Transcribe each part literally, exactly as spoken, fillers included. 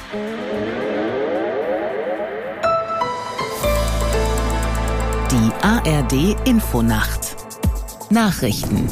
Die A R D Infonacht Nachrichten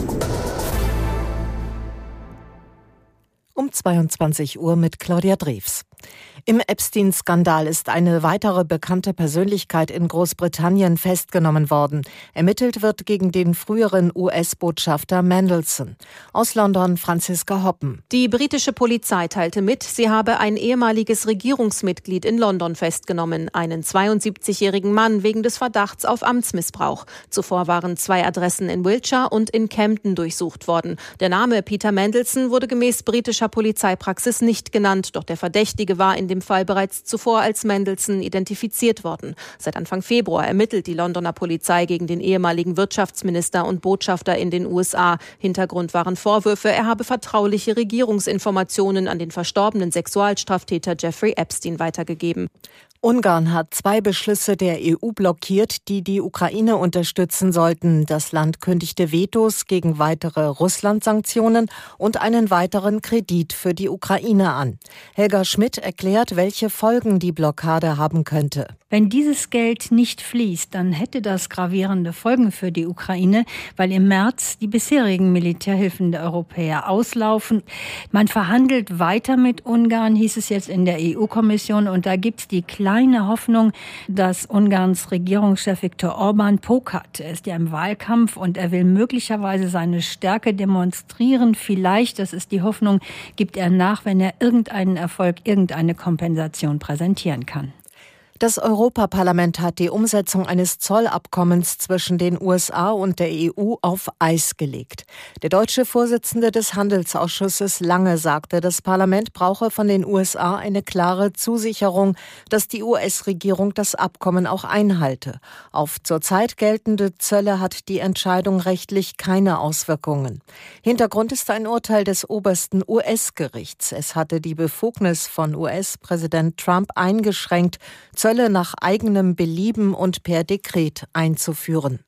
um zweiundzwanzig Uhr mit Claudia Drews. Im Epstein-Skandal ist eine weitere bekannte Persönlichkeit in Großbritannien festgenommen worden. Ermittelt wird gegen den früheren U S-Botschafter Mandelson. Aus London Franziska Hoppen. Die britische Polizei teilte mit, sie habe ein ehemaliges Regierungsmitglied in London festgenommen, einen zweiundsiebzigjährigen Mann wegen des Verdachts auf Amtsmissbrauch. Zuvor waren zwei Adressen in Wiltshire und in Camden durchsucht worden. Der Name Peter Mandelson wurde gemäß britischer Polizeipraxis nicht genannt, doch der Verdächtige war in dem Fall bereits zuvor als Mandelson identifiziert worden. Seit Anfang Februar ermittelt die Londoner Polizei gegen den ehemaligen Wirtschaftsminister und Botschafter in den U S A. Hintergrund waren Vorwürfe, er habe vertrauliche Regierungsinformationen an den verstorbenen Sexualstraftäter Jeffrey Epstein weitergegeben. Ungarn hat zwei Beschlüsse der E U blockiert, die die Ukraine unterstützen sollten. Das Land kündigte Vetos gegen weitere Russland-Sanktionen und einen weiteren Kredit für die Ukraine an. Helga Schmidt erklärt, welche Folgen die Blockade haben könnte. Wenn dieses Geld nicht fließt, dann hätte das gravierende Folgen für die Ukraine, weil im März die bisherigen Militärhilfen der Europäer auslaufen. Man verhandelt weiter mit Ungarn, hieß es jetzt in der E U-Kommission, und da gibt es die kleine Hoffnung, dass Ungarns Regierungschef Viktor Orban pokert. Er ist ja im Wahlkampf und er will möglicherweise seine Stärke demonstrieren. Vielleicht, das ist die Hoffnung, gibt er nach, wenn er irgendeinen Erfolg, irgendeine Kompensation präsentieren kann. Das Europaparlament hat die Umsetzung eines Zollabkommens zwischen den U S A und der E U auf Eis gelegt. Der deutsche Vorsitzende des Handelsausschusses Lange sagte, das Parlament brauche von den U S A eine klare Zusicherung, dass die U S-Regierung das Abkommen auch einhalte. Auf zurzeit geltende Zölle hat die Entscheidung rechtlich keine Auswirkungen. Hintergrund ist ein Urteil des obersten U S-Gerichts. Es hatte die Befugnis von U S-Präsident Trump eingeschränkt, Zölle nach eigenem Belieben und per Dekret einzuführen.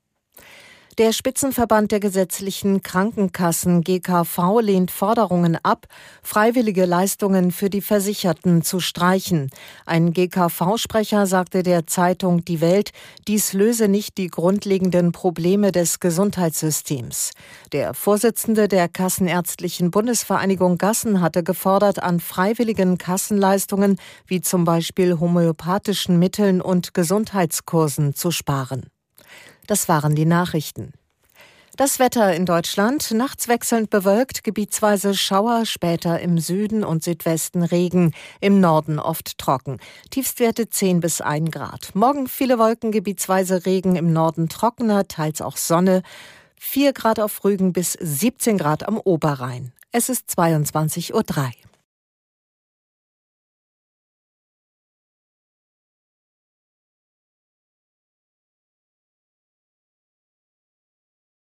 Der Spitzenverband der gesetzlichen Krankenkassen G K V lehnt Forderungen ab, freiwillige Leistungen für die Versicherten zu streichen. Ein G K V-Sprecher sagte der Zeitung Die Welt, dies löse nicht die grundlegenden Probleme des Gesundheitssystems. Der Vorsitzende der Kassenärztlichen Bundesvereinigung Gassen hatte gefordert, an freiwilligen Kassenleistungen wie zum Beispiel homöopathischen Mitteln und Gesundheitskursen zu sparen. Das waren die Nachrichten. Das Wetter in Deutschland, nachts wechselnd bewölkt, gebietsweise Schauer, später im Süden und Südwesten Regen, im Norden oft trocken. Tiefstwerte zehn bis ein Grad. Morgen viele Wolken, gebietsweise Regen, im Norden trockener, teils auch Sonne. vier Grad auf Rügen bis siebzehn Grad am Oberrhein. Es ist zweiundzwanzig Uhr drei.